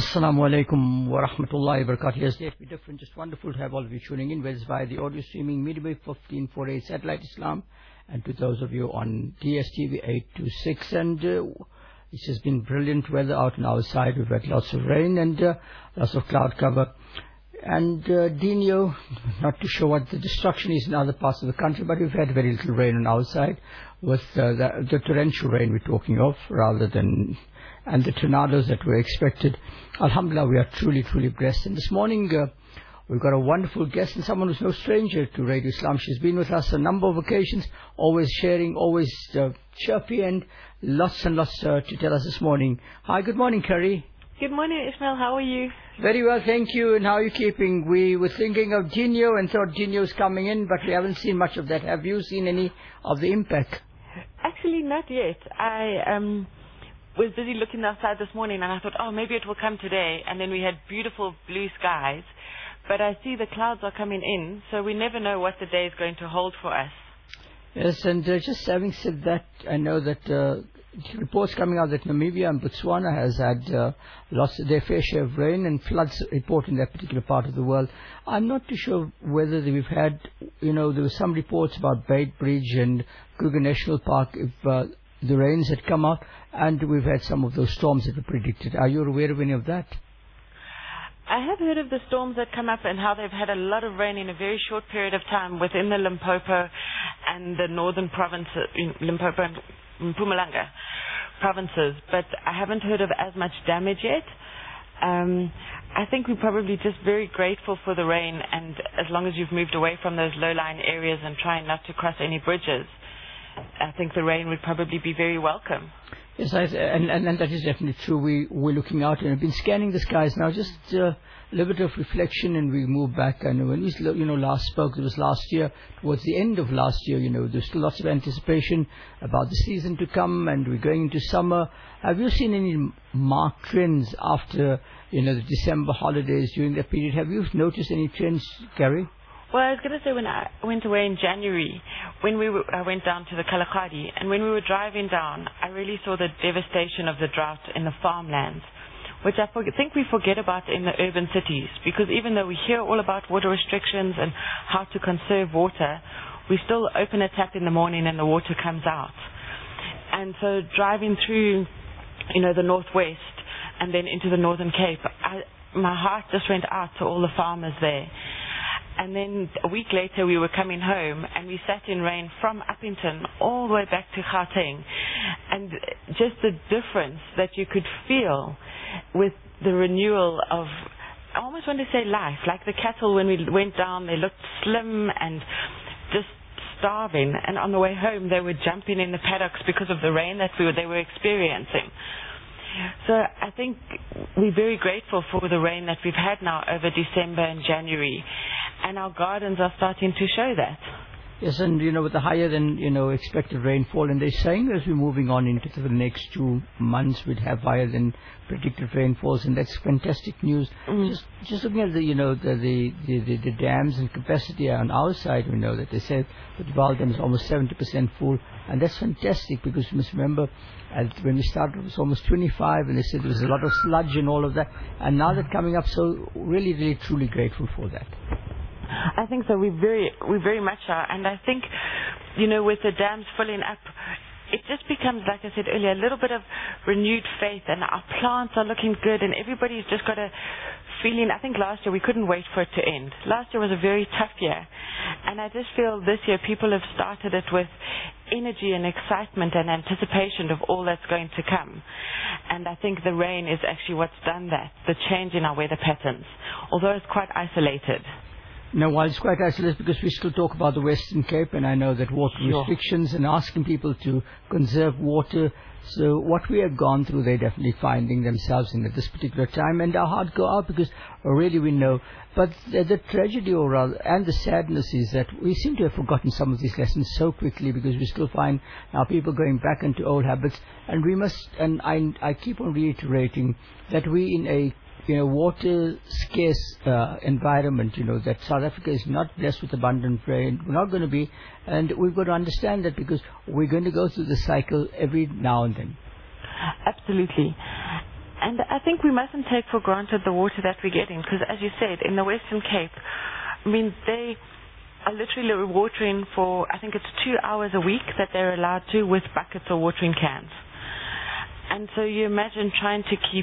Assalamu alaikum wa rahmatullahi wa barakatuh. Yes, let's be different. Just wonderful to have all of you tuning in, whether it's via the audio streaming, Midway 1548 Satellite Islam, and to those of you on DSTV 826. And it has been brilliant weather out on our side. We've had lots of rain and lots of cloud cover. And Dino, not to show what the destruction is in other parts of the country, but we've had very little rain on our side, with the torrential rain we're talking of, rather than, and the tornadoes that were expected. Alhamdulillah, we are truly, truly blessed. And this morning, we've got a wonderful guest and someone who's no stranger to Radio Islam. She's been with us a number of occasions, always sharing, always chirpy, and lots to tell us this morning. Hi, good morning, Kerry. Good morning, Ismail. How are you? Very well, thank you. And how are you keeping? We were thinking of Dino and thought Dino's coming in, but we haven't seen much of that. Have you seen any of the impact? Actually, not yet. I was busy looking outside this morning, and I thought, oh, maybe it will come today. And then we had beautiful blue skies. But I see the clouds are coming in, so we never know what the day is going to hold for us. Yes, and just having said that, I know that reports coming out that Namibia and Botswana has had lost their fair share of rain and floods report in that particular part of the world. I'm not too sure whether we've had, there were some reports about Beit Bridge and Kruger National Park, if the rains had come out, and we've had some of those storms that were predicted. Are you aware of any of that? I have heard of the storms that come up and how they've had a lot of rain in a very short period of time within the Limpopo and the northern provinces, Limpopo and Mpumalanga provinces, but I haven't heard of as much damage yet. I think we're probably just very grateful for the rain, and as long as you've moved away from those low-lying areas and trying not to cross any bridges, I think the rain would probably be very welcome. Yes, and that is definitely true. We're looking out and have been scanning the skies now, just a little bit of reflection, and we move back. And when we last spoke, it was last year, towards the end of last year, there's still lots of anticipation about the season to come, and we're going into summer. Have you seen any marked trends after, the December holidays during that period? Have you noticed any trends, Gary? Well, I was going to say, when I went away in January, I went down to the Kalahari, and when we were driving down, I really saw the devastation of the drought in the farmlands, which I think we forget about in the urban cities, because even though we hear all about water restrictions and how to conserve water, we still open a tap in the morning and the water comes out. And so driving through, the northwest and then into the Northern Cape, my heart just went out to all the farmers there. And then a week later we were coming home, and we sat in rain from Upington all the way back to Gauteng. And just the difference that you could feel with the renewal of, I almost want to say life. Like the cattle, when we went down, they looked slim and just starving. And on the way home, they were jumping in the paddocks because of the rain that they were experiencing. So I think we're very grateful for the rain that we've had now over December and January. And our gardens are starting to show that. Yes, and with the higher than expected rainfall, and they're saying as we're moving on into the next 2 months, we'd have higher than predicted rainfalls, and that's fantastic news. Just looking at the dams and capacity on our side, we know that they said that the Vaal Dam is almost 70% full, and that's fantastic, because you must remember when we started it was almost 25, and they said there was a lot of sludge and all of that, and now they're coming up, so really, really, truly grateful for that. I think so. We very much are. And I think, with the dams filling up, it just becomes, like I said earlier, a little bit of renewed faith, and our plants are looking good, and everybody's just got a feeling. I think last year we couldn't wait for it to end. Last year was a very tough year. And I just feel this year people have started it with energy and excitement and anticipation of all that's going to come. And I think the rain is actually what's done that, the change in our weather patterns, although it's quite isolated. No, while it's quite isolated, because we still talk about the Western Cape, and I know that water restrictions and asking people to conserve water. So what we have gone through, they're definitely finding themselves in at this particular time, and our heart go out, because really we know. But the tragedy, and the sadness, is that we seem to have forgotten some of these lessons so quickly, because we still find now people going back into old habits, and we must. And I keep on reiterating that we in a water scarce environment, that South Africa is not blessed with abundant rain. We're not going to be, and we've got to understand that, because we're going to go through the cycle every now and then. Absolutely. And I think we mustn't take for granted the water that we're getting, because as you said, in the Western Cape, I mean, they are literally watering for, I think it's 2 hours a week that they're allowed to, with buckets or watering cans. And so you imagine trying to keep,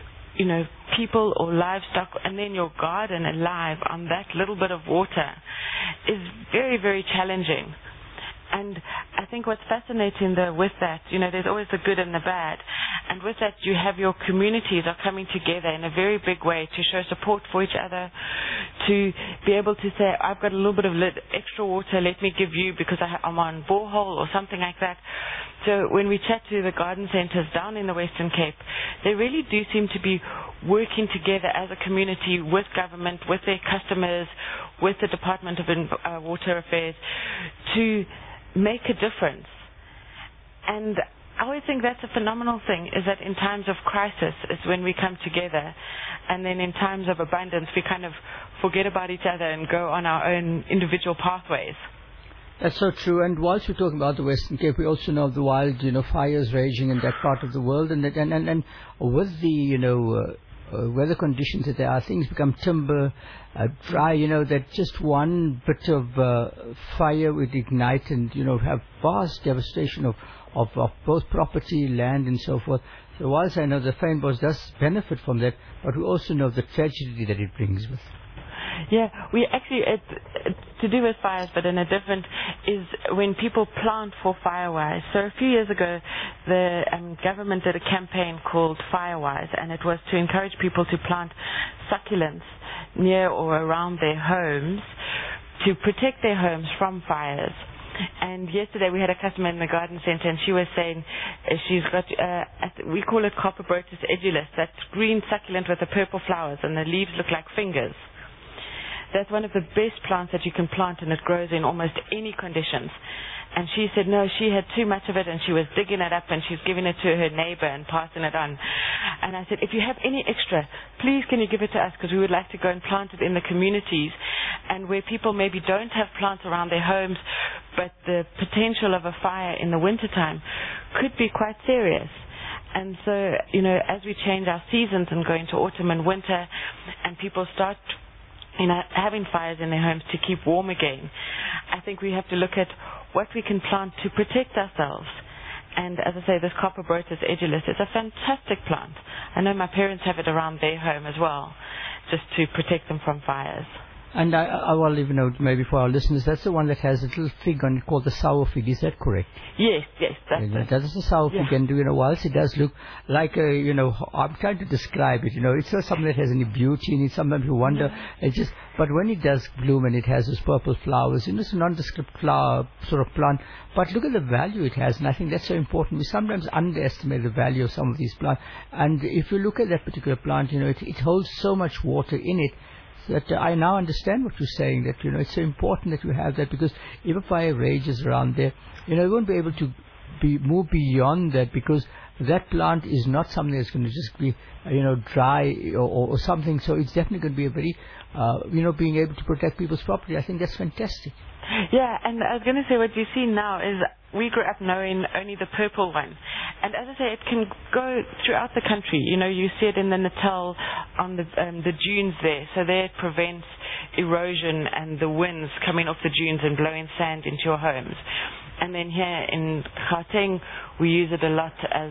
people or livestock and then your garden alive on that little bit of water is very, very challenging. And I think what's fascinating though with that, there's always the good and the bad. And with that, you have your communities are coming together in a very big way to show support for each other, to be able to say, I've got a little bit of extra water, let me give you because I'm on borehole or something like that. So when we chat to the garden centres down in the Western Cape, they really do seem to be working together as a community with government, with their customers, with the Department of Water Affairs to make a difference. And I always think that's a phenomenal thing, is that in times of crisis is when we come together, and then in times of abundance we kind of forget about each other and go on our own individual pathways. That's so true. And whilst we're talking about the Western Cape, we also know of the wild, fires raging in that part of the world, and with the weather conditions that there are, things become timber, dry, that just one bit of fire would ignite and, have vast devastation of both property, land and so forth. So whilst I know the fynbos does benefit from that, but we also know the tragedy that it brings with. Yeah, we actually, to do with fires, but in a different, is when people plant for Firewise. So a few years ago, the government did a campaign called Firewise, and it was to encourage people to plant succulents near or around their homes to protect their homes from fires. And yesterday we had a customer in the garden centre, and she was saying she's got, we call it Copperbrotus edulis, that green succulent with the purple flowers, and the leaves look like fingers. That's one of the best plants that you can plant, and it grows in almost any conditions. And she said no, she had too much of it, and she was digging it up and she's giving it to her neighbor and passing it on. And I said, if you have any extra, please can you give it to us, because we would like to go and plant it in the communities and where people maybe don't have plants around their homes, but the potential of a fire in the wintertime could be quite serious. And so, as we change our seasons and go into autumn and winter, and people start having fires in their homes to keep warm again, I think we have to look at what we can plant to protect ourselves. And as I say, this Copperbrotus edulis is a fantastic plant. I know my parents have it around their home as well, just to protect them from fires. And I will even note, maybe for our listeners, that's the one that has a little fig on it called the sour fig. Is that correct? Yes, that's it. That is a sour fig, and whilst it does look like a, I'm trying to describe it. It's not something that has any beauty in it. Sometimes you wonder, but when it does bloom and it has those purple flowers, it's a nondescript flower sort of plant. But look at the value it has, and I think that's so important. We sometimes underestimate the value of some of these plants. And if you look at that particular plant, it holds so much water in it, that I now understand what you're saying, that, it's so important that you have that, because if a fire rages around there, you won't be able to move beyond that, because that plant is not something that's going to just be, dry or something. So it's definitely going to be a very, being able to protect people's property. I think that's fantastic. Yeah, and I was going to say, what you see now is we grew up knowing only the purple one. And as I say, it can go throughout the country. You see it in the Natal on the dunes there. So there it prevents erosion and the winds coming off the dunes and blowing sand into your homes. And then here in Gauteng, we use it a lot as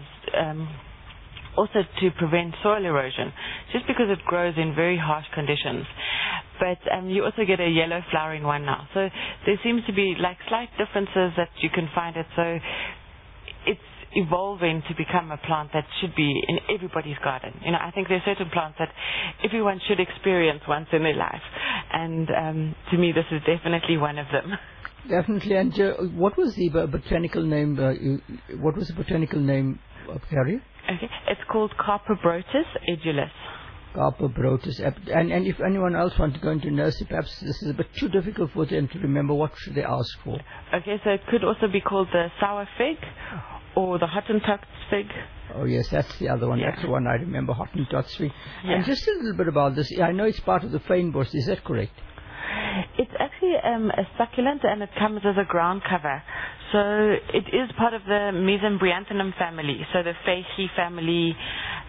also to prevent soil erosion, just because it grows in very harsh conditions. But you also get a yellow flowering one now. So there seems to be like slight differences that you can find it. So it's evolving to become a plant that should be in everybody's garden. I think there are certain plants that everyone should experience once in their life. And to me, this is definitely one of them. Definitely. And what was the botanical name? What was the botanical name of Harry? Okay, it's called Copperbrotus edulis. Copperbrotus. And if anyone else wants to go into nursery, perhaps this is a bit too difficult for them to remember. What should they ask for? Okay, so it could also be called the sour fig or the Hottentot fig. Oh yes, that's the other one. Yeah. That's the one I remember, Hottentot fig. Yeah. And just a little bit about this. I know it's part of the fynbos. Is that correct? It's actually a succulent, and it comes as a ground cover. So it is part of the Mesembryanthemum family, so the Faceae family,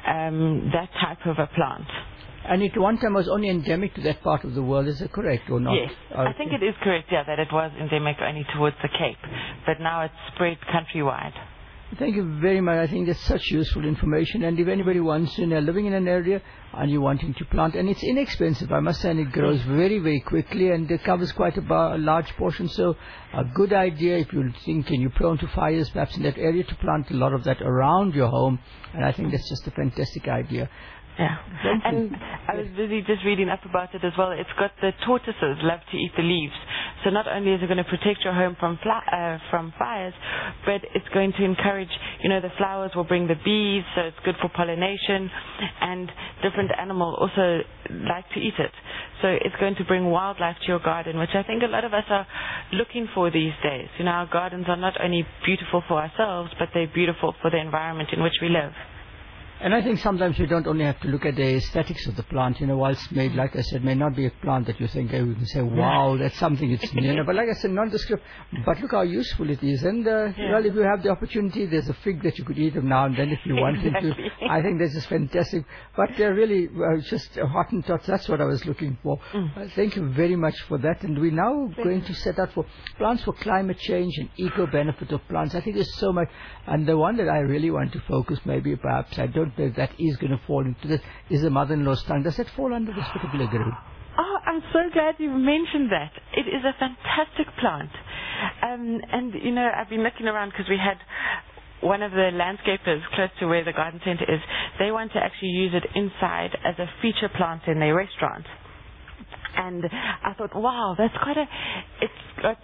that type of a plant. And it one time was only endemic to that part of the world, is it correct or not? Yes, I think it is correct, yeah, that it was endemic only towards the Cape, but now it's spread countrywide. Thank you very much. I think that's such useful information. And if anybody wants to know, living in an area and you're wanting to plant, and it's inexpensive, I must say, and it grows very, very quickly, and it covers quite a large portion. So a good idea if you're thinking you're prone to fires, perhaps in that area, to plant a lot of that around your home. And I think that's just a fantastic idea. Yeah, and I was busy just reading up about it as well. It's got the tortoises love to eat the leaves. So not only is it going to protect your home from fires, but it's going to encourage, the flowers will bring the bees, so it's good for pollination, and different animals also like to eat it. So it's going to bring wildlife to your garden, which I think a lot of us are looking for these days. Our gardens are not only beautiful for ourselves, but they're beautiful for the environment in which we live. And I think sometimes we don't only have to look at the aesthetics of the plant, whilst made, like I said, may not be a plant that you think, you can say, wow, that's something, it's, but like I said, nondescript, but look how useful it is. And, well, if you have the opportunity, there's a fig that you could eat now and then if you wanted to. I think this is fantastic. But really, just Hottentots, that's what I was looking for. Thank you very much for that. And we're now going to set out for plants for climate change and eco-benefit of plants. I think there's so much. And the one that I really want to focus, maybe perhaps, I don't know if that is going to fall into this, is the mother-in-law's tongue. Does that fall under this particular group? Oh, I'm so glad you mentioned that. It is a fantastic plant. And, I've been looking around because we had one of the landscapers close to where the garden center is. They want to actually use it inside as a feature plant in their restaurant. And I thought, wow, that's it's got,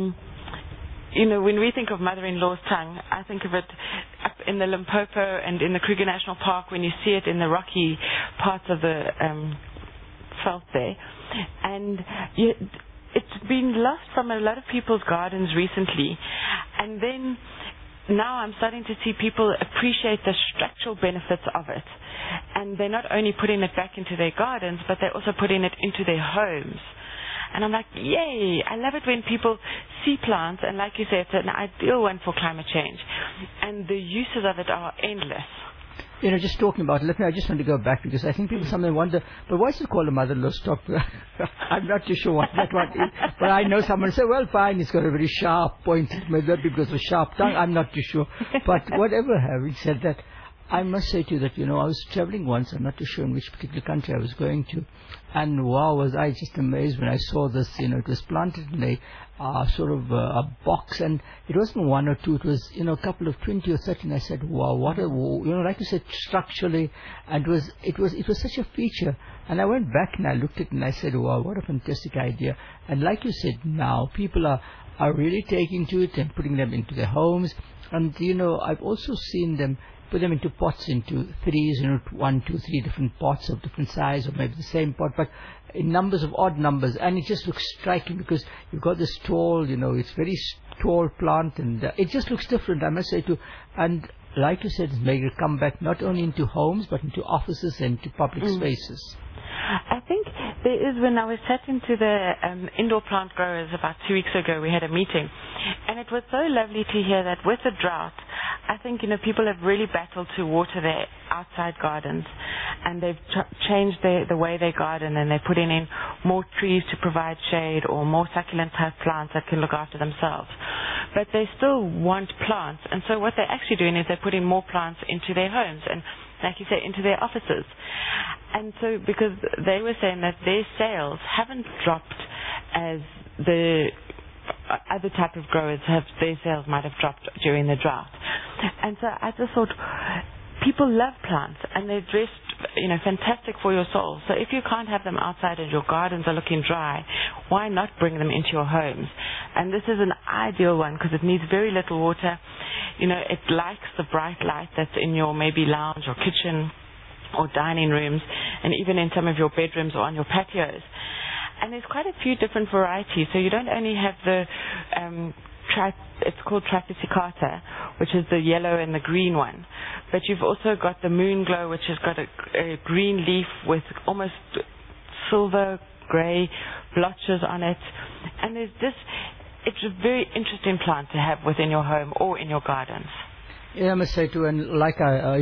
when we think of mother-in-law's tongue, I think of it up in the Limpopo and in the Kruger National Park when you see it in the rocky parts of the veld there. And it's been lost from a lot of people's gardens recently. And then now I'm starting to see people appreciate the structural benefits of it. And they're not only putting it back into their gardens, but they're also putting it into their homes. And I'm like, yay, I love it when people see plants, and like you say, it's an ideal one for climate change. And the uses of it are endless. Just talking about it, I just want to go back, because I think people sometimes wonder, but why is it called a mother-in-law's tongue? I'm not too sure what that one is. But I know someone say, well, fine, it's got a very sharp point. Maybe because of a sharp tongue. I'm not too sure. But whatever, having said that, I must say to you that, I was traveling once, I'm not too sure in which particular country I was going to, and wow, was I just amazed when I saw this, it was planted in a sort of a box, and it wasn't one or two, it was, a couple of 20 or 30, and I said, wow, what a, like you said, structurally, and it was such a feature, and I went back and I looked at it and I said, wow, what a fantastic idea. And like you said, now people are really taking to it and putting them into their homes, and I've also seen them put them into pots, into threes, 1, 2, 3 different pots of different size, or maybe the same pot, but in numbers of odd numbers, and it just looks striking because you've got this tall, it's very tall plant, and it just looks different, I must say too. And like you said, it's making a comeback not only into homes, but into offices and into public spaces. I think there is, when I was chatting to the indoor plant growers about 2 weeks ago, we had a meeting, and it was so lovely to hear that with the drought, I think, people have really battled to water their outside gardens, and they've changed the way they garden, and they're putting in more trees to provide shade or more succulent type plants that can look after themselves. But they still want plants, and so what they're actually doing is they're putting more plants into their homes and, like you say, into their offices. And so because they were saying that their sales haven't dropped as the other type of growers their sales might have dropped during the drought. And so I just thought, people love plants, and they're just, fantastic for your soul. So if you can't have them outside and your gardens are looking dry, why not bring them into your homes? And this is an ideal one because it needs very little water. It likes the bright light that's in your maybe lounge or kitchen or dining rooms, and even in some of your bedrooms or on your patios. And there's quite a few different varieties. So you don't only have the it's called Trapicicata, which is the yellow and the green one, but you've also got the moon glow, which has got a green leaf with almost silver grey blotches on it. And it's a very interesting plant to have within your home or in your gardens. Yeah, I must say too, and like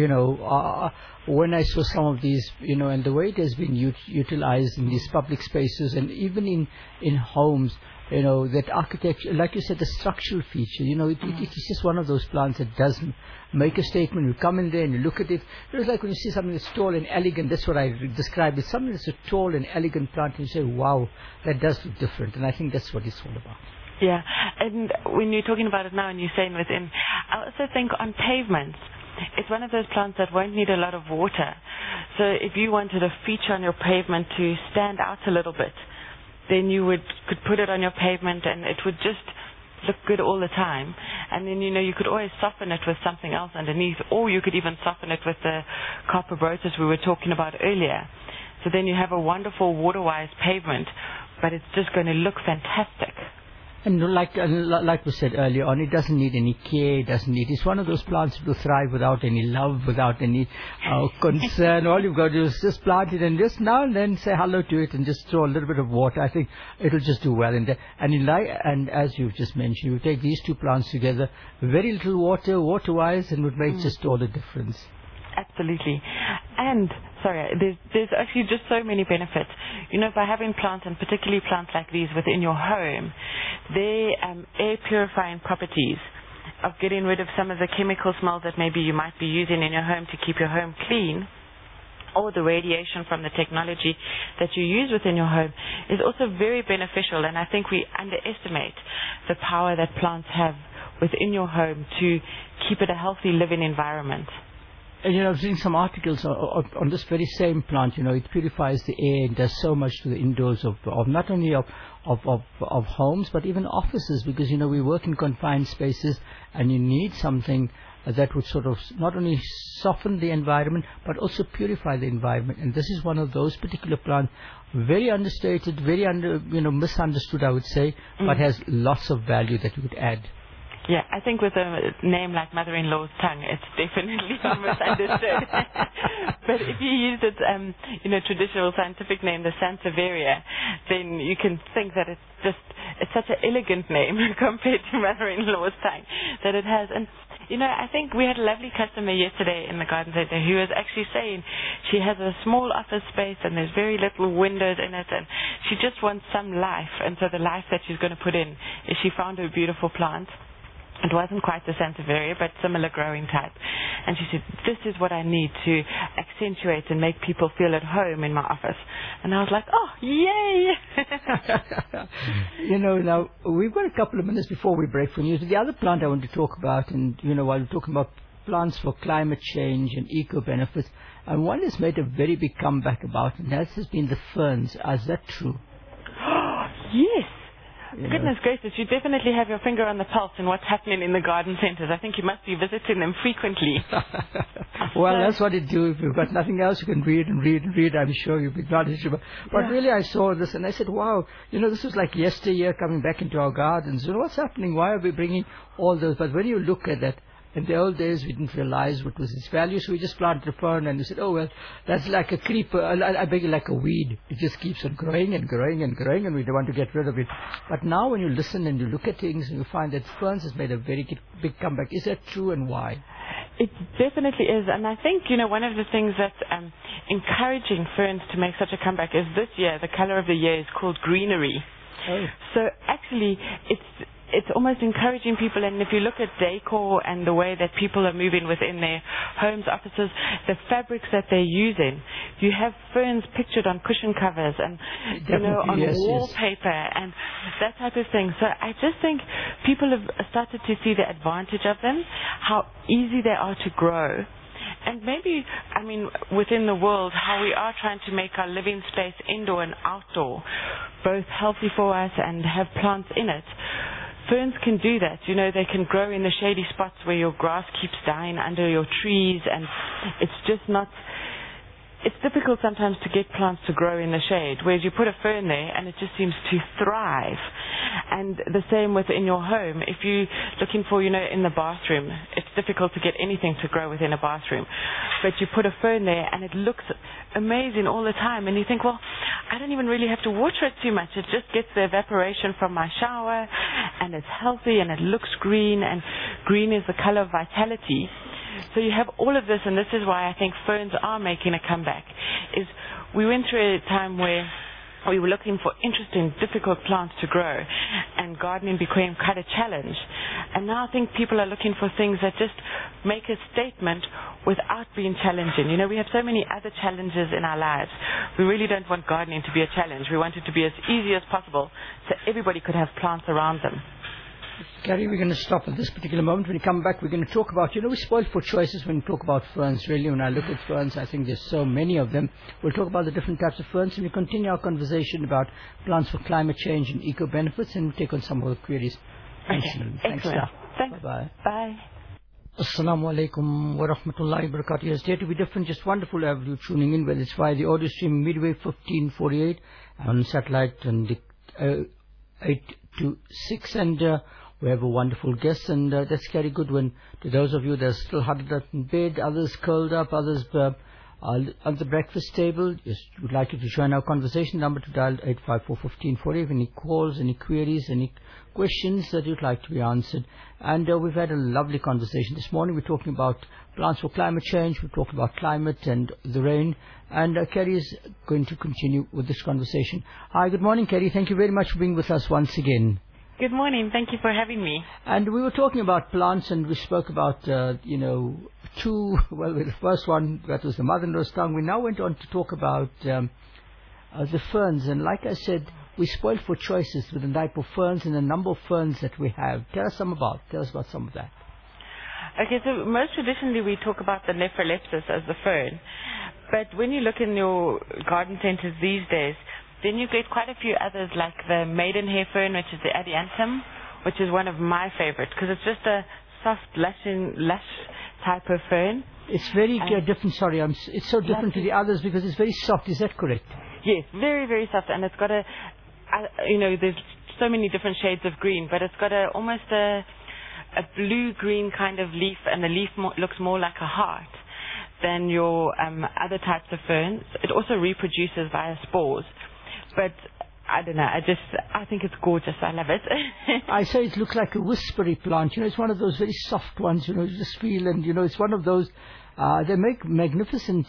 when I saw some of these, and the way it has been utilized in these public spaces and even in homes, that architecture, like you said, the structural feature, it's just one of those plants that doesn't make a statement. You come in there and you look at it. It's like when you see something that's tall and elegant, that's what I describe it. Something that's a tall and elegant plant, and you say, wow, that does look different. And I think that's what it's all about. Yeah, and when you're talking about it now and you're saying within, I also think on pavements, it's one of those plants that won't need a lot of water. So if you wanted a feature on your pavement to stand out a little bit, then you could put it on your pavement and it would just look good all the time. And then, you could always soften it with something else underneath, or you could even soften it with the Carpobrotus we were talking about earlier. So then you have a wonderful water-wise pavement, but it's just going to look fantastic. And like we said earlier on, it doesn't need any care, it's one of those plants that will thrive without any love, without any concern. All you've got to do is just plant it and just now and then say hello to it and just throw a little bit of water. I think it'll just do well. And as you've just mentioned, you take these two plants together, very little water-wise, and would make just all the difference. Absolutely. And, there's actually just so many benefits. By having plants, and particularly plants like these within your home, their air purifying properties of getting rid of some of the chemical smells that maybe you might be using in your home to keep your home clean, or the radiation from the technology that you use within your home, is also very beneficial. And I think we underestimate the power that plants have within your home to keep it a healthy living environment. And I've seen some articles on this very same plant. It purifies the air and does so much to the indoors of not only of homes but even offices, because we work in confined spaces and you need something that would sort of not only soften the environment but also purify the environment. And this is one of those particular plants, very understated, very misunderstood, I would say, but has lots of value that you could add. Yeah, I think with a name like Mother-in-Law's Tongue, it's definitely misunderstood. But if you use its, traditional scientific name, the Sansevieria, then you can think that it's such an elegant name compared to Mother-in-Law's Tongue that it has. And, I think we had a lovely customer yesterday in the garden center who was actually saying she has a small office space and there's very little windows in it, and she just wants some life. And so the life that she's going to put in is she found a beautiful plant. It wasn't quite the Sansevieria, but similar growing type. And she said, this is what I need to accentuate and make people feel at home in my office. And I was like, oh, yay! Now, we've got a couple of minutes before we break for news. The other plant I want to talk about, and, while we're talking about plants for climate change and eco-benefits, and one has made a very big comeback about, and that has been the ferns. Is that true? Yes. Goodness gracious, you definitely have your finger on the pulse in what's happening in the garden centres. I think you must be visiting them frequently. Well, that's what you do. If you've got nothing else, you can read and read and read. I'm sure you'll be knowledgeable. But really, I saw this and I said, wow, this was like yesteryear coming back into our gardens. What's happening? Why are we bringing all those? But when you look at that, in the old days, we didn't realize what was its value, so we just planted a fern and we said, oh, well, that's like a creeper, I beg you, like a weed. It just keeps on growing and growing and growing, and we don't want to get rid of it. But now when you listen and you look at things, and you find that ferns has made a very big comeback. Is that true, and why? It definitely is. And I think, one of the things that's encouraging ferns to make such a comeback is this year, the color of the year is called greenery. Oh. So actually, it's almost encouraging people, and if you look at decor and the way that people are moving within their homes, offices, the fabrics that they're using, you have ferns pictured on cushion covers and on wallpaper and that type of thing. So I just think people have started to see the advantage of them, how easy they are to grow. And maybe, within the world, how we are trying to make our living space indoor and outdoor both healthy for us and have plants in it. Ferns can do that. They can grow in the shady spots where your grass keeps dying under your trees, and it's just not... It's difficult sometimes to get plants to grow in the shade, whereas you put a fern there and it just seems to thrive. And the same within your home. If you're looking for, in the bathroom, it's difficult to get anything to grow within a bathroom. But you put a fern there and it looks amazing all the time. And you think, well, I don't even really have to water it too much. It just gets the evaporation from my shower and it's healthy and it looks green. And green is the color of vitality. So you have all of this, and this is why I think ferns are making a comeback. Is we went through a time where we were looking for interesting, difficult plants to grow, and gardening became quite a challenge. And now I think people are looking for things that just make a statement without being challenging. You know, we have so many other challenges in our lives. We really don't want gardening to be a challenge. We want it to be as easy as possible so everybody could have plants around them. Gary, we're going to stop at this particular moment. When we come back, we're going to talk about, we spoil for choices when we talk about ferns, really. When I look at ferns, I think there's so many of them. We'll talk about the different types of ferns, and we continue our conversation about plants for climate change and eco-benefits, and we'll take on some of the queries. Okay. Thanks, Excellent. Thanks. Bye-bye. Bye. Assalamu alaikum wa rahmatullahi wa barakatuh. Yes, Dare to be different. Just wonderful to have you tuning in, whether it's via the audio stream Midway 1548 on satellite and the 826, and we have a wonderful guest, and that's very good when, to those of you that are still huddled up in bed, others curled up, others on the breakfast table, just would like you to join our conversation. Number to dial 854-1548. Any calls, any queries, any questions that you'd like to be answered. And we've had a lovely conversation this morning. We're talking about plants for climate change. We're talking about climate and the rain. And Kerry is going to continue with this conversation. Hi, good morning, Kerry. Thank you very much for being with us once again. Good morning. Thank you for having me. And we were talking about plants, and we spoke about, two, well, the first one, that was the mother-in-law's tongue. We now went on to talk about the ferns. And like I said, we spoiled for choices with the type of ferns and the number of ferns that we have. Tell us about some of that. Okay, so most traditionally we talk about the Nephrolepis as the fern. But when you look in your garden centers these days, then you get quite a few others, like the maidenhair fern, which is the Adiantum, which is one of my favorites, because it's just a soft, lush type of fern. It's very different, sorry, it's so different to the others because it's very soft, is that correct? Yes, very, very soft, and it's got there's so many different shades of green, but it's got almost a blue-green kind of leaf, and the leaf looks more like a heart than your other types of ferns. It also reproduces via spores. But I don't know, I think it's gorgeous. I love it. I say it looks like a whispery plant. It's one of those very soft ones, you just feel, and, it's one of those, they make magnificent,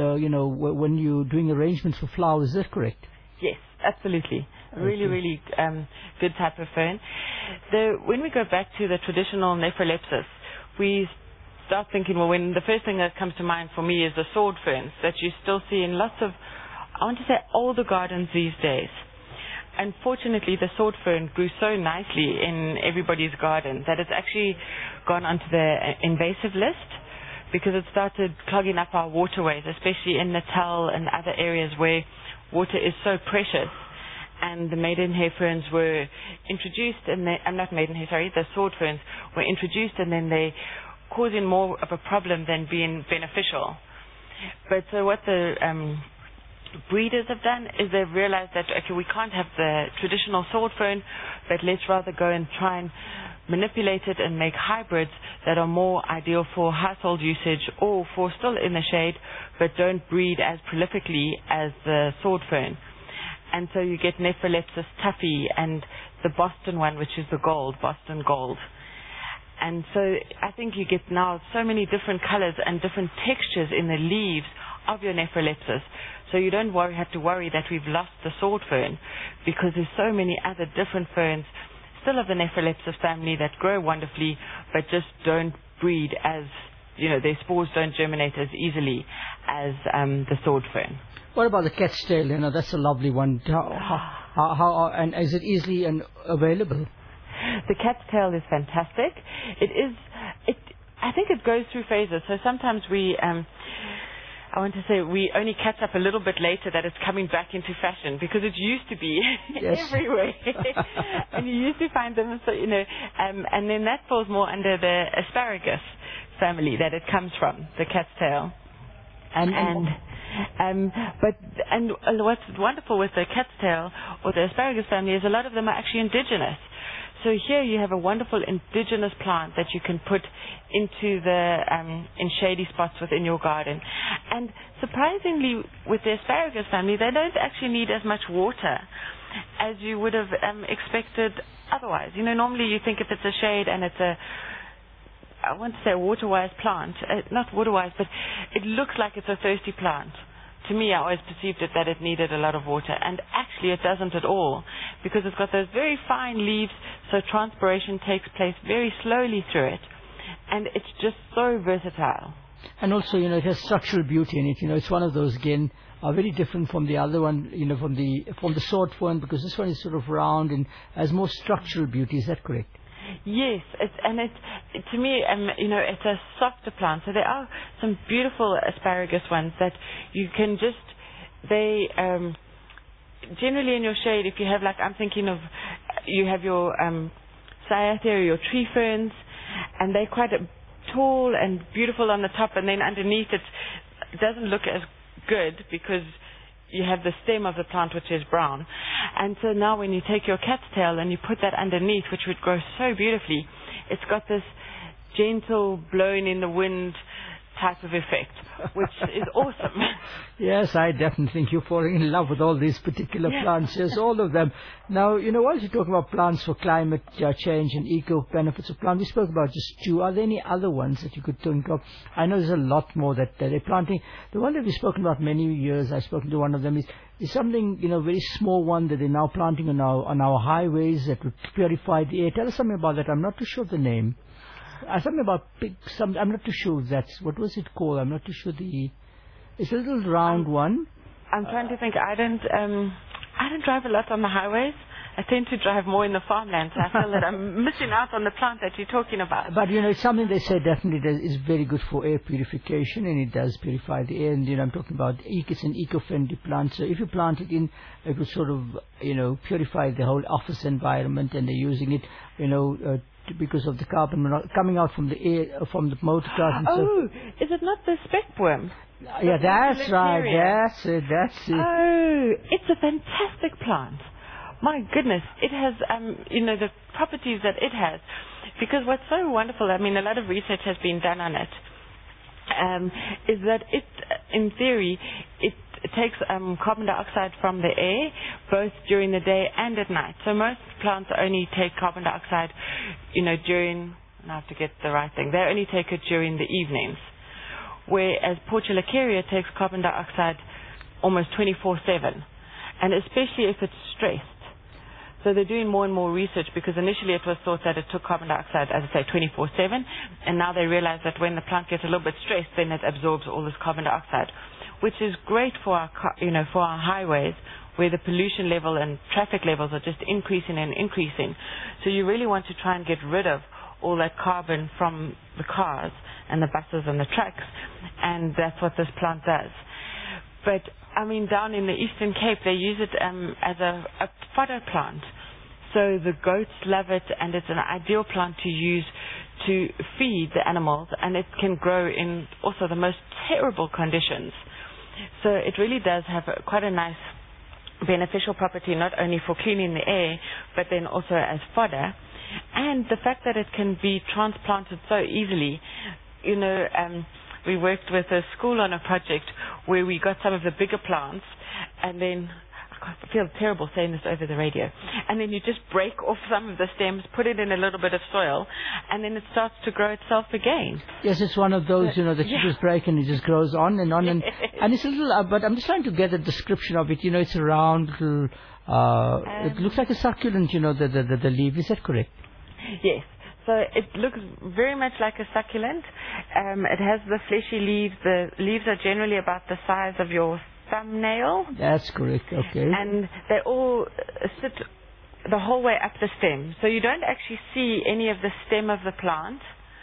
when you're doing arrangements for flowers. Is that correct? Yes, absolutely. Really, really good type of fern. When we go back to the traditional Nephrolepis, we start thinking, well, when the first thing that comes to mind for me is the sword ferns that you still see in lots of, I want to say, older gardens these days. Unfortunately, the sword fern grew so nicely in everybody's garden that it's actually gone onto the invasive list because it started clogging up our waterways, especially in Natal and other areas where water is so precious. And the maidenhair ferns were introduced, and the sword ferns were introduced, and then they causing more of a problem than being beneficial. But so what the breeders have done is they've realized that, okay, we can't have the traditional sword fern, but let's rather go and try and manipulate it and make hybrids that are more ideal for household usage or for still in the shade, but don't breed as prolifically as the sword fern. And so you get Nephrolepis tuffy and the Boston one, which is the Boston gold. And so I think you get now so many different colors and different textures in the leaves of your Nephrolepis. So you don't have to worry that we've lost the sword fern, because there's so many other different ferns still of the Nephrolepis family that grow wonderfully, but just don't breed as, their spores don't germinate as easily as the sword fern. What about the cat's tail? That's a lovely one. How and is it easily available? The cat's tail is fantastic. I think it goes through phases. So sometimes we only catch up a little bit later that it's coming back into fashion, because it used to be everywhere. And you used to find them, and then that falls more under the asparagus family that it comes from, the cat's tail. But what's wonderful with the cat's tail or the asparagus family is a lot of them are actually indigenous. So here you have a wonderful indigenous plant that you can put into in shady spots within your garden. And surprisingly, with the asparagus family, they don't actually need as much water as you would have expected otherwise. Normally you think if it's a shade and it's I want to say a water-wise plant. Not water-wise, but it looks like it's a thirsty plant. To me, I always perceived it that it needed a lot of water, and actually it doesn't at all, because it's got those very fine leaves, so transpiration takes place very slowly through it, and it's just so versatile. And also, it has structural beauty in it. It's one of those, again, very different from the other one, from the sword fern, because this one is sort of round and has more structural beauty. Is that correct? Yes, to me, it's a softer plant. So there are some beautiful asparagus ones that you can generally in your shade, if you have, like, I'm thinking of, you have your cyathea or your tree ferns, and they're quite tall and beautiful on the top, and then underneath it doesn't look as good because you have the stem of the plant which is brown. And so now when you take your cat's tail and you put that underneath, which would grow so beautifully, it's got this gentle blowing in the wind type of effect, which is awesome. Yes, I definitely think you're falling in love with all these particular plants. Yes, all of them. Now, while you talk about plants for climate change and eco benefits of plants, we spoke about just two. Are there any other ones that you could think of? I know there's a lot more that they're planting. The one that we've spoken about many years, I've spoken to one of them, is something, very small one that they're now planting on our highways that would purify the air. Tell us something about that. I'm not too sure of the name. Something about I'm not too sure if that's, what was it called? I'm not too sure it's a little round one. I'm trying to think. I don't drive a lot on the highways. I tend to drive more in the farmland, so I feel that I'm missing out on the plant that you're talking about. But, it's something they say definitely is very good for air purification, and it does purify the air. And, I'm talking about it's an eco-friendly plant. So if you plant it in, it will sort of, purify the whole office environment, and they're using it, because of the carbon coming out from the air, from the motor cars. Oh, is it not the speckworm? Yeah, that's right. That's it. Oh, it's a fantastic plant. My goodness, it has, the properties that it has. Because what's so wonderful, a lot of research has been done on it, is that it, in theory, it takes carbon dioxide from the air, both during the day and at night. So most plants only take carbon dioxide, during, I have to get the right thing, they only take it during the evenings. Whereas Portulacaria takes carbon dioxide almost 24/7, and especially if it's stressed. So they're doing more and more research, because initially it was thought that it took carbon dioxide, as I say, 24/7, and now they realize that when the plant gets a little bit stressed, then it absorbs all this carbon dioxide, which is great for our, for our highways, where the pollution level and traffic levels are just increasing and increasing. So you really want to try and get rid of all that carbon from the cars and the buses and the trucks, and that's what this plant does. But down in the Eastern Cape, they use it as a fodder plant. So the goats love it, and it's an ideal plant to use to feed the animals, and it can grow in also the most terrible conditions. So it really does have quite a nice beneficial property, not only for cleaning the air, but then also as fodder. And the fact that it can be transplanted so easily, we worked with a school on a project where we got some of the bigger plants, and then, I feel terrible saying this over the radio, and then you just break off some of the stems, put it in a little bit of soil, and then it starts to grow itself again. Yes, it's one of those, that you just break and it just grows on and on. And it's a little, but I'm just trying to get a description of it. It's a round little, it looks like a succulent, the leaf. Is that correct? Yes. So it looks very much like a succulent. It has the fleshy leaves. The leaves are generally about the size of your thumbnail. That's correct, okay. And they all sit the whole way up the stem. So you don't actually see any of the stem of the plant.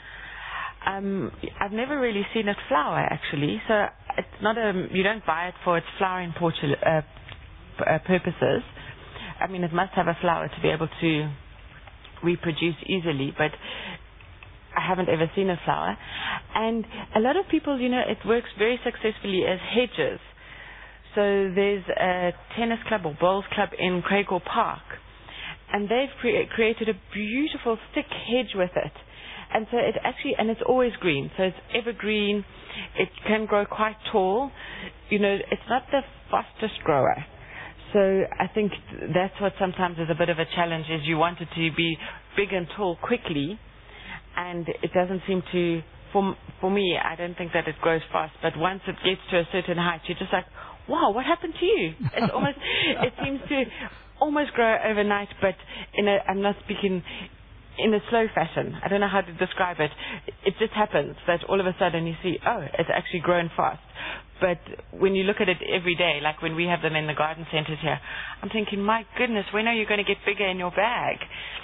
I've never really seen it flower, actually. So it's not you don't buy it for its flowering purposes. It must have a flower to be able to reproduce easily, but I haven't ever seen a flower. And a lot of people, it works very successfully as hedges. So there's a tennis club or bowls club in Craighall Park, and they've created a beautiful thick hedge with it. And so it actually, and it's always green, so it's evergreen. It can grow quite tall. It's not the fastest grower. So I think that's what sometimes is a bit of a challenge, is you want it to be big and tall quickly, and it doesn't seem to, for me, I don't think that it grows fast, but once it gets to a certain height, you're just like, wow, what happened to you? It's almost, it seems to almost grow overnight, but I'm not speaking in a slow fashion. I don't know how to describe it. It just happens that all of a sudden you see, oh, it's actually grown fast. But when you look at it every day, like when we have them in the garden centers here, I'm thinking, my goodness, when are you going to get bigger in your bag?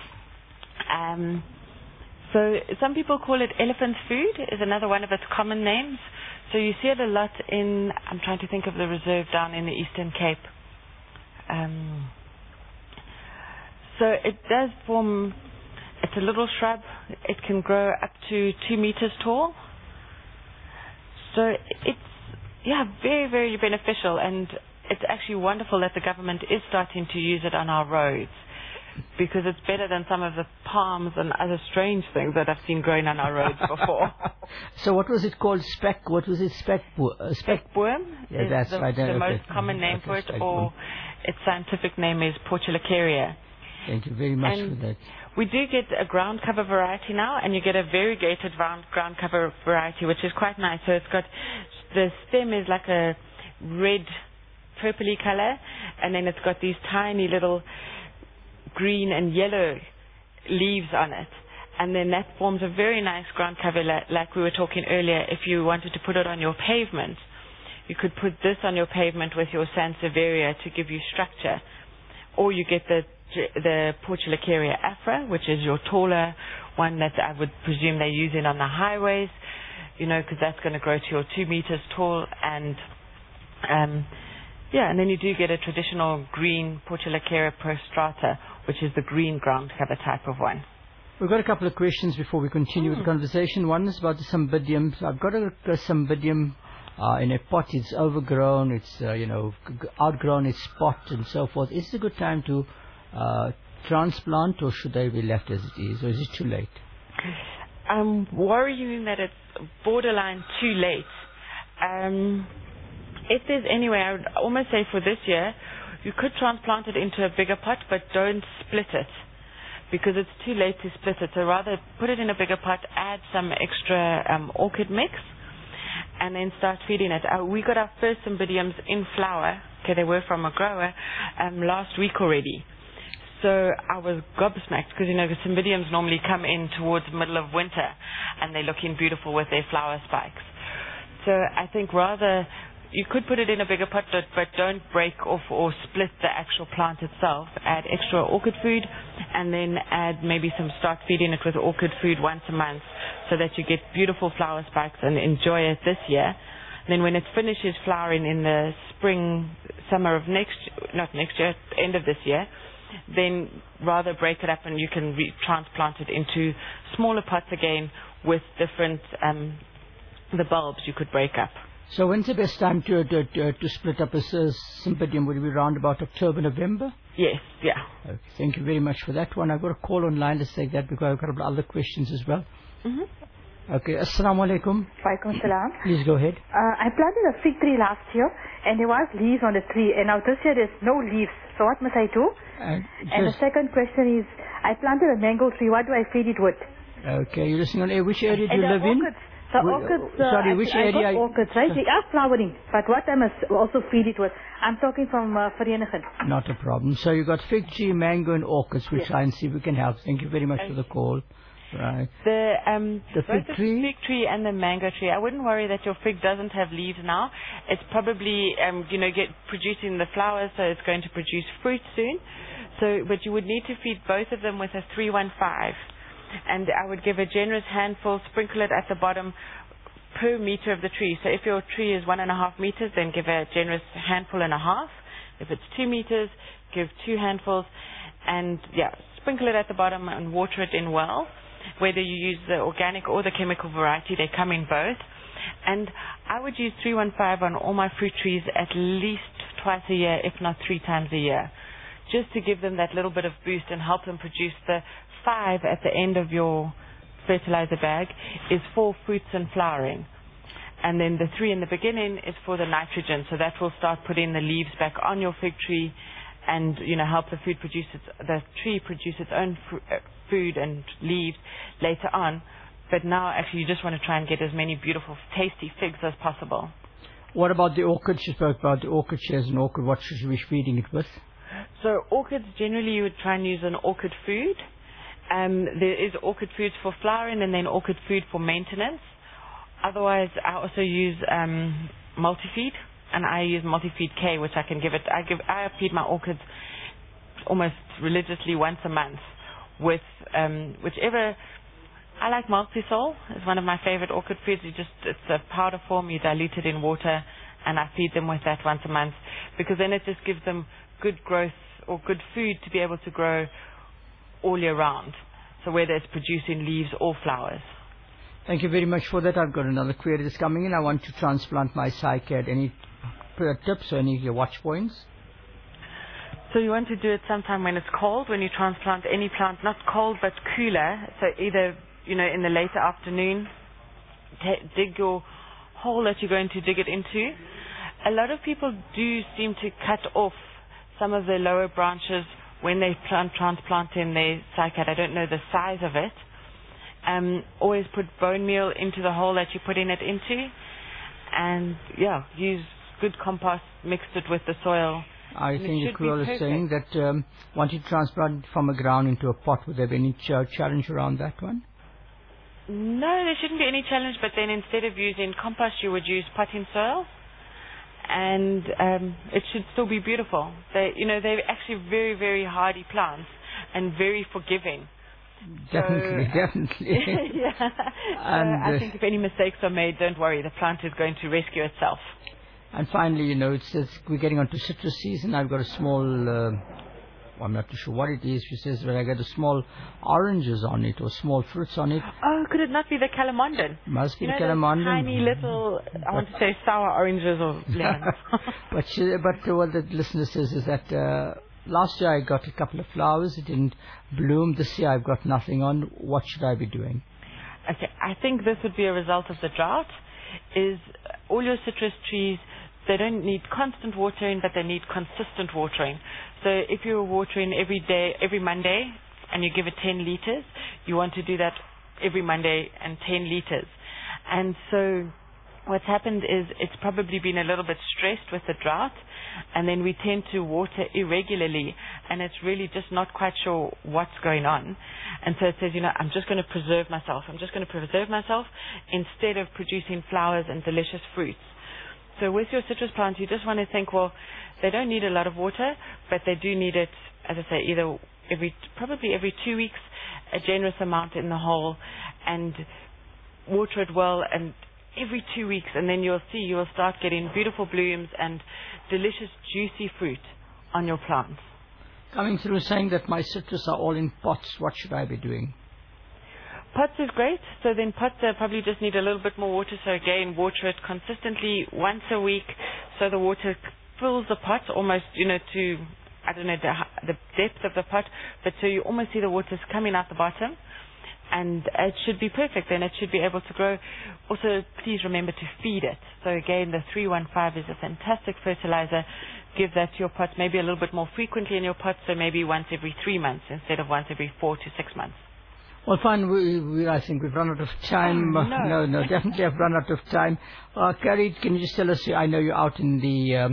So some people call it elephant food, is another one of its common names. So you see it a lot in, I'm trying to think of the reserve down in the Eastern Cape. So it does form, it's a little shrub. It can grow up to 2 meters tall. So it's, very, very beneficial, and it's actually wonderful that the government is starting to use it on our roads, because it's better than some of the palms and other strange things that I've seen growing on our roads before. So what was it called? What was it? Speckboom? Yeah, that's right. The most common name for it, or its scientific name is Portulacaria. Thank you very much for that. We do get a ground cover variety now, and you get a variegated ground cover variety, which is quite nice. So it's got, the stem is like a red, purpley color, and then it's got these tiny little green and yellow leaves on it. And then that forms a very nice ground cover, like we were talking earlier. If you wanted to put it on your pavement, you could put this on your pavement with your Sansevieria to give you structure. Or you get the Portulacaria afra, which is your taller one that I would presume they're using on the highways, because that's going to grow to your 2 meters tall. And and then you do get a traditional green Portulacaria prostrata, which is the green ground cover type of one. We've got a couple of questions before we continue with the conversation. One is about the Cymbidium. I've got a Cymbidium in a pot. It's overgrown. It's outgrown its spot and so forth. Is it a good time to transplant, or should they be left as it is, or is it too late? I'm worrying that it's borderline too late. If there's any way, I would almost say for this year, you could transplant it into a bigger pot, but don't split it, because it's too late to split it. So rather put it in a bigger pot, add some extra orchid mix, and then start feeding it. We got our first Cymbidiums in flower. Okay, they were from a grower last week already. So I was gobsmacked, because the Cymbidiums normally come in towards the middle of winter, and they're looking beautiful with their flower spikes. So I think rather you could put it in a bigger pot, but don't break off or split the actual plant itself. Add extra orchid food, and then start feeding it with orchid food once a month, so that you get beautiful flower spikes and enjoy it this year. And then when it finishes flowering in the summer of end of this year, then rather break it up, and you can transplant it into smaller pots again with different the bulbs you could break up. So when's the best time to split up a Cymbidium? Would it be around about October, November? Yes, yeah. Okay, thank you very much for that one. I've got a call online to say that, because I've got a couple of other questions as well. Mm-hmm. Okay, Assalamu alaikum. Walaikum salam. Please go ahead. I planted a fig tree last year, and there was leaves on the tree, and now this year there's no leaves. So what must I do? And the second question is, I planted a mango tree. What do I feed it with? Okay, you're listening on which area do you live in? The orchids, sorry, which area? Orchids, right? They are flowering, but what I must also feed it with? I'm talking from Vereeniging. Not a problem. So you got fig tree, mango, and orchids. We'll try and see if we can help. Thank you very much for the call. Right. The fig tree and the mango tree. I wouldn't worry that your fig doesn't have leaves now. It's probably producing the flowers, so it's going to produce fruit soon. So, but you would need to feed both of them with a 315. And I would give a generous handful, sprinkle it at the bottom per meter of the tree. So if your tree is 1.5 meters, then give a generous handful and a half. If it's 2 meters, give 2 handfuls. And sprinkle it at the bottom and water it in well. Whether you use the organic or the chemical variety, they come in both. And I would use 315 on all my fruit trees at least twice a year, if not 3 times a year, just to give them that little bit of boost and help them produce. The 5 at the end of your fertilizer bag is for fruits and flowering, and then the 3 in the beginning is for the nitrogen, so that will start putting the leaves back on your fig tree, and help the tree produce its own food and leaves later on, But now, actually, you just want to try and get as many beautiful, tasty figs as possible. What about the orchid? You spoke about the orchid. She has an orchid. What should she be feeding it with? So orchids, generally, you would try and use an orchid food. There is orchid foods for flowering and then orchid food for maintenance. Otherwise, I also use multi-feed, and I use multi-feed K, which I can give it. I feed my orchids almost religiously once a month with whichever. I like Multisol. It's one of my favorite orchid foods. It's a powder form. You dilute it in water, and I feed them with that once a month, because then it just gives them good growth or good food to be able to grow all year round. So whether it's producing leaves or flowers. Thank you very much for that. I've got another query that's coming in. I want to transplant my cycad. Any tips or any of your watch points? So you want to do it sometime when it's cold, when you transplant any plant, not cold but cooler. So either, in the later afternoon, dig your hole that you're going to dig it into. A lot of people do seem to cut off some of the lower branches when they transplant in their cycad. I don't know the size of it. Always put bone meal into the hole that you're putting it into, and use good compost, mixed it with the soil. I think the Creole is saying that once you transplant from a ground into a pot, would there be any challenge around that one? No, there shouldn't be any challenge, but then instead of using compost, you would use potting soil, and it should still be beautiful. They're actually very, very hardy plants and very forgiving. Definitely. Yeah. And I think if any mistakes are made, don't worry, the plant is going to rescue itself. And finally, it says we're getting onto citrus season. I've got a small, I'm not too sure what it is. She says, but I got a small oranges on it or small fruits on it. Oh, could it not be the calamondon? Must be the calamondon. Tiny little, I want to say sour oranges or lemons. But what the listener says is that last year I got a couple of flowers. It didn't bloom. This year I've got nothing on. What should I be doing? Okay, I think this would be a result of the drought. Is all your citrus trees, they don't need constant watering, but they need consistent watering. So if you're watering every day, every Monday, and you give it 10 liters, you want to do that every Monday and 10 liters. And so what's happened is it's probably been a little bit stressed with the drought, and then we tend to water irregularly, and it's really just not quite sure what's going on. And so it says, I'm just going to preserve myself. I'm just going to preserve myself instead of producing flowers and delicious fruits. So with your citrus plants, you just want to think, well, they don't need a lot of water, but they do need it, as I say, either probably every 2 weeks, a generous amount in the hole, and water it well, and every 2 weeks, and then you'll start getting beautiful blooms and delicious, juicy fruit on your plants. Coming through saying that my citrus are all in pots, what should I be doing? Pots is great. So then pots probably just need a little bit more water. So again, water it consistently once a week, so the water fills the pot almost, to, I don't know, the depth of the pot, but so you almost see the water's coming out the bottom. And it should be perfect, then it should be able to grow. Also, please remember to feed it. So again, the 315 is a fantastic fertilizer. Give that to your pots maybe a little bit more frequently in your pots, so maybe once every 3 months instead of once every 4 to 6 months. Well, fine. I think we've run out of time. No, definitely I've run out of time. Carrie, can you just tell us, I know you're out in the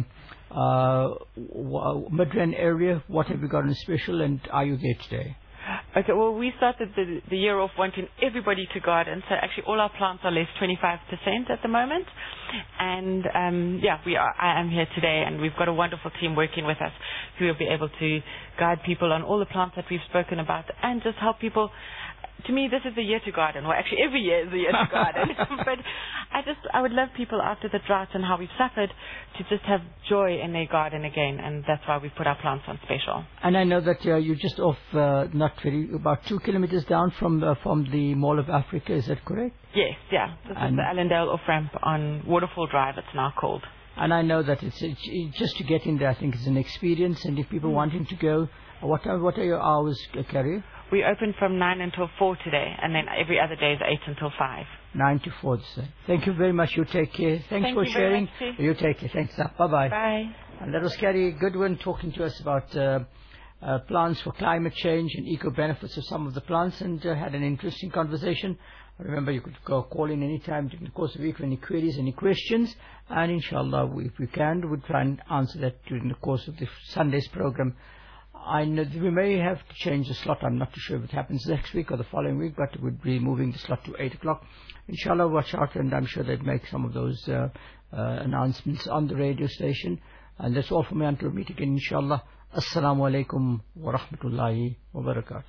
Midrand area. What have you got in special, and are you there today? Okay, well, we started the year off wanting everybody to garden, so actually all our plants are less 25% at the moment. And I am here today, and we've got a wonderful team working with us who will be able to guide people on all the plants that we've spoken about and just help people. To me, this is the year to garden. Well, actually, every year is the year to garden. But I would love people after the drought and how we've suffered to just have joy in their garden again, and that's why we put our plants on special. And I know that you're just off, about 2 kilometers down from the Mall of Africa. Is that correct? Yes, yeah. This is the Allendale off-ramp on Waterfall Drive, it's now called. And I know that it's just to get in there, I think it's an experience. And if people wanting to go, what are your hours, Carrie? We open from 9 until 4 today, and then every other day is 8 until 5. 9 to 4 today. Thank you very much. You take care. Thanks for sharing. Very much, you take care. Thanks. Bye-bye. Bye. And that was Carrie Goodwin talking to us about plants for climate change and eco-benefits of some of the plants, and had an interesting conversation. Remember, you could call in any time during the course of the week with any queries, any questions, and inshallah, if we can, we'll try and answer that during the course of the Sunday's program. I know that we may have to change the slot. I'm not too sure if it happens next week or the following week, but we'll be moving the slot to 8 o'clock. Inshallah, watch out, and I'm sure they'll make some of those announcements on the radio station. And that's all from me until we meet again, inshallah. Assalamu alaikum wa rahmatullahi wa barakatuh.